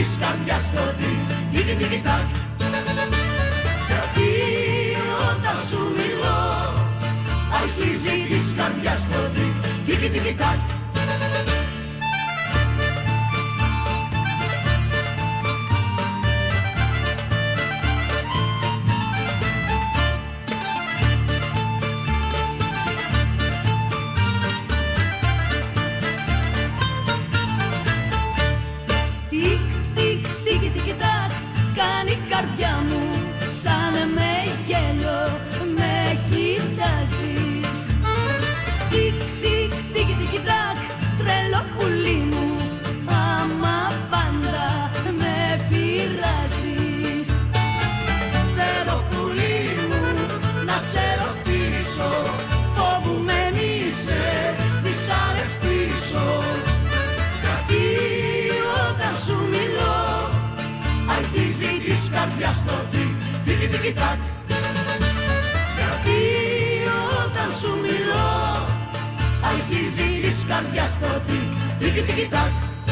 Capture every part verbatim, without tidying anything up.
της καρδιάς στο τικ, τικ τικ τακ. Γιατί όταν σου μιλώ αρχίζει της καρδιάς στο τικ, τικ τικ τακ. Κάνει η καρδιά μου σαν με γέλιο, με κοιτάζεις. Τικ, τικ, τικ, τικ, τακ, τρελό πουλί μου, άμα πάντα με πειράζεις. Θέλω πουλί μου να σε ρωτήσω, φοβούμαι μη σε δυσαρεστήσω. Γιατί όταν σου μιλώ αρχίζει της καρδιάς στο τικ, τικ τικ τακ. Γιατί όταν σου μιλώ αρχίζει της καρδιάς στο τικ, τικ τικ τακ.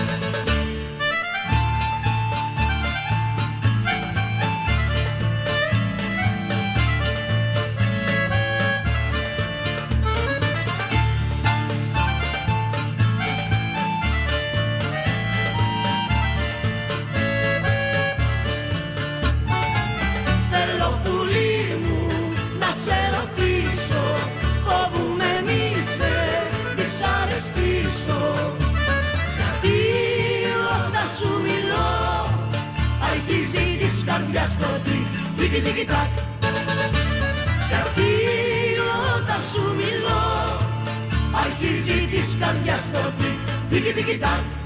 Γιατί όταν σου μιλώ αρχίζει της καρδιάς το τικ, τικ τικ τακ. Γιατί όταν σου μιλώ αρχίζει της καρδιάς το τικ, τικ τικ τακ.